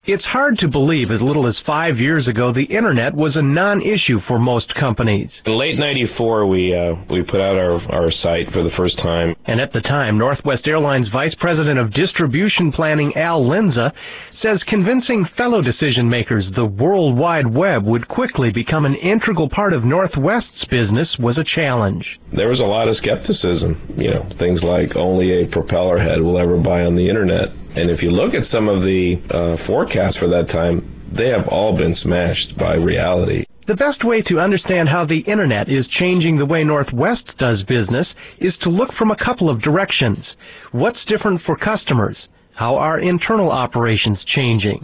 It's hard to believe as little as 5 years ago the Internet was a non-issue for most companies. In late '94, we put out our site for the first time. And at the time, Northwest Airlines Vice President of Distribution Planning Al Linza says convincing fellow decision-makers the World Wide Web would quickly become an integral part of Northwest's business was a challenge. There was a lot of skepticism, things like only a propeller head will ever buy on the Internet. And if you look at some of the forecasts for that time, they have all been smashed by reality. The best way to understand how the Internet is changing the way Northwest does business is to look from a couple of directions. What's different for customers? How are internal operations changing?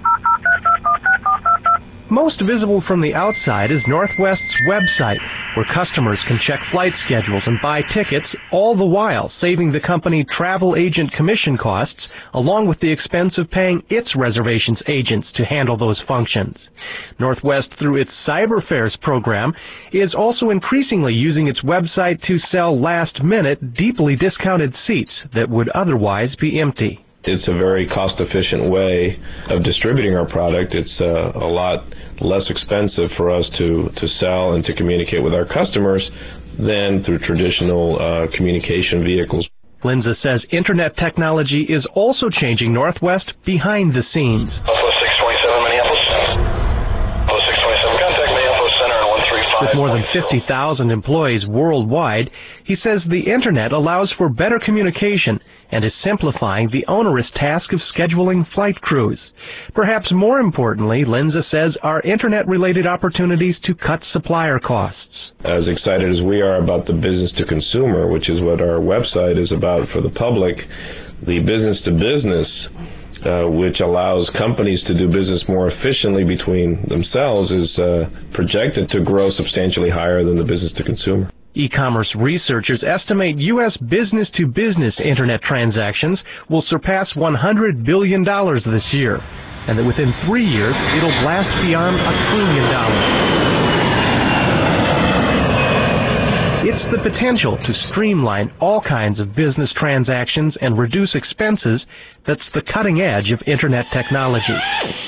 Most visible from the outside is Northwest's website, where customers can check flight schedules and buy tickets, all the while saving the company travel agent commission costs, along with the expense of paying its reservations agents to handle those functions. Northwest, through its CyberFares program, is also increasingly using its website to sell last-minute, deeply discounted seats that would otherwise be empty. It's a very cost-efficient way of distributing our product. It's a lot less expensive for us to sell and to communicate with our customers than through traditional communication vehicles. Linza says Internet technology is also changing Northwest behind the scenes. Buffalo 627 Minneapolis. Buffalo 627, contact Minneapolis Center on 135. With more than 50,000 employees worldwide, he says the Internet allows for better communication and is simplifying the onerous task of scheduling flight crews. Perhaps more importantly, Linza says, are Internet-related opportunities to cut supplier costs. As excited as we are about the business-to-consumer, which is what our website is about for the public, the business-to-business, which allows companies to do business more efficiently between themselves, is projected to grow substantially higher than the business-to-consumer. E-commerce researchers estimate U.S. business-to-business Internet transactions will surpass $100 billion this year, and that within 3 years it'll blast beyond $1 trillion. It's the potential to streamline all kinds of business transactions and reduce expenses that's the cutting edge of Internet technology.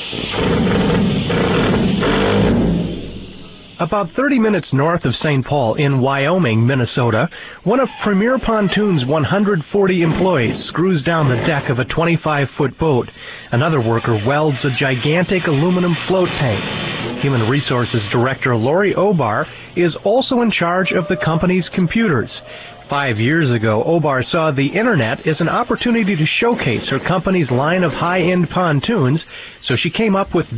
About 30 minutes north of St. Paul in Wyoming, Minnesota, one of Premier Pontoon's 140 employees screws down the deck of a 25-foot boat. Another worker welds a gigantic aluminum float tank. Human Resources Director Lori Obar is also in charge of the company's computers. 5 years ago, Obar saw the Internet as an opportunity to showcase her company's line of high-end pontoons, so she came up with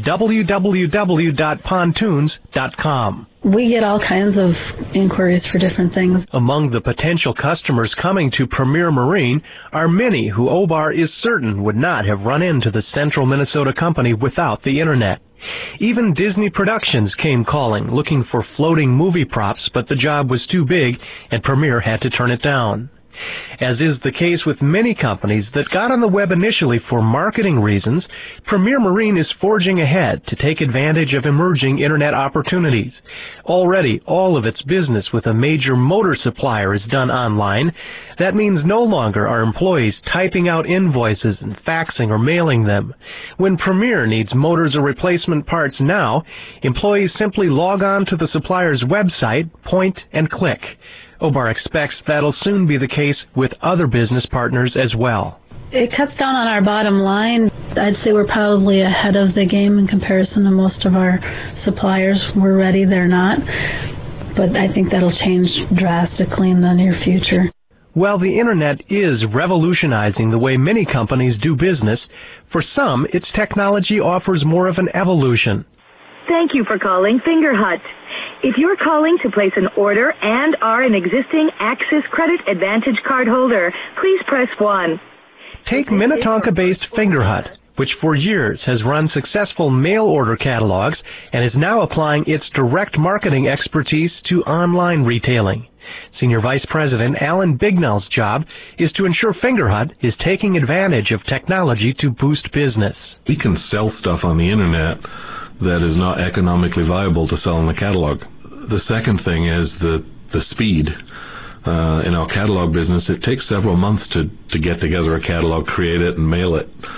www.pontoons.com. We get all kinds of inquiries for different things. Among the potential customers coming to Premier Marine are many who Obar is certain would not have run into the Central Minnesota company without the Internet. Even Disney Productions came calling, looking for floating movie props, but the job was too big, and Premier had to turn it down. As is the case with many companies that got on the web initially for marketing reasons, Premier Marine is forging ahead to take advantage of emerging Internet opportunities. Already, all of its business with a major motor supplier is done online. That means no longer are employees typing out invoices and faxing or mailing them. When Premier needs motors or replacement parts now, employees simply log on to the supplier's website, point, and click. Obar expects that'll soon be the case with other business partners as well. It cuts down on our bottom line. I'd say we're probably ahead of the game in comparison to most of our suppliers. We're ready, they're not. But I think that'll change drastically in the near future. While the Internet is revolutionizing the way many companies do business, for some, its technology offers more of an evolution. Thank you for calling Finger Hut. If you're calling to place an order and are an existing Access Credit Advantage card holder, please press 1. Take Minnetonka-based Finger Hut, which for years has run successful mail order catalogs and is now applying its direct marketing expertise to online retailing. Senior Vice President Alan Bignell's job is to ensure Finger Hut is taking advantage of technology to boost business. We can sell stuff on the Internet that is not economically viable to sell in the catalog. The second thing is the speed. In our catalog business, it takes several months to get together a catalog, create it, and mail it.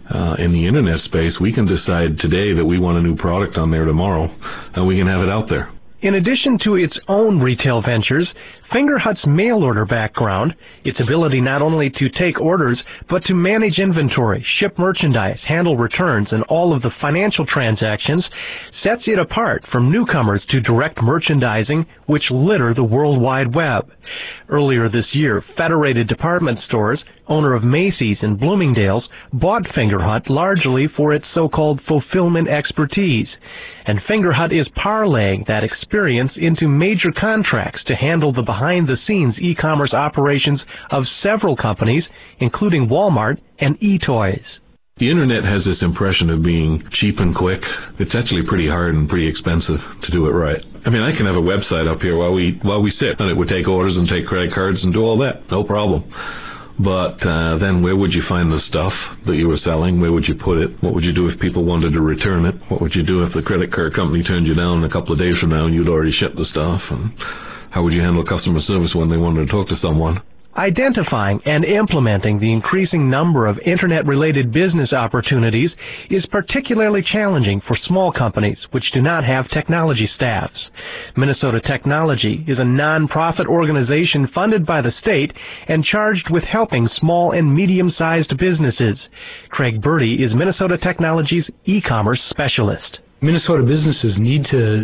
In the internet space, we can decide today that we want a new product on there tomorrow, and we can have it out there. In addition to its own retail ventures, Fingerhut's mail order background, its ability not only to take orders, but to manage inventory, ship merchandise, handle returns, and all of the financial transactions, sets it apart from newcomers to direct merchandising, which litter the World Wide Web. Earlier this year, Federated Department Stores, owner of Macy's and Bloomingdale's, bought Fingerhut largely for its so-called fulfillment expertise. And Fingerhut is parlaying that experience into major contracts to handle the behind-the-scenes e-commerce operations of several companies, including Walmart and eToys. The internet has this impression of being cheap and quick. It's actually pretty hard and pretty expensive to do it right. I mean, I can have a website up here while we sit, and it would take orders and take credit cards and do all that, no problem. But then where would you find the stuff that you were selling? Where would you put it? What would you do if people wanted to return it? What would you do if the credit card company turned you down a couple of days from now and you'd already shipped the stuff? And how would you handle customer service when they wanted to talk to someone? Identifying and implementing the increasing number of internet-related business opportunities is particularly challenging for small companies which do not have technology staffs. Minnesota Technology is a non-profit organization funded by the state and charged with helping small and medium-sized businesses. Craig Bertie is Minnesota Technology's e-commerce specialist. Minnesota businesses need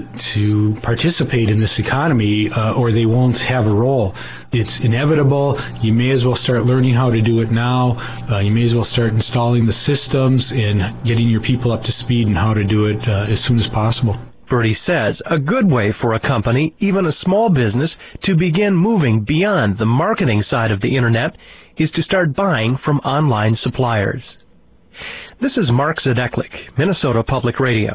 to participate in this economy or they won't have a role. It's inevitable. You may as well start learning how to do it now. You may as well start installing the systems and getting your people up to speed on how to do it as soon as possible. Bertie says a good way for a company, even a small business, to begin moving beyond the marketing side of the internet is to start buying from online suppliers. This is Mark Zadeklik, Minnesota Public Radio.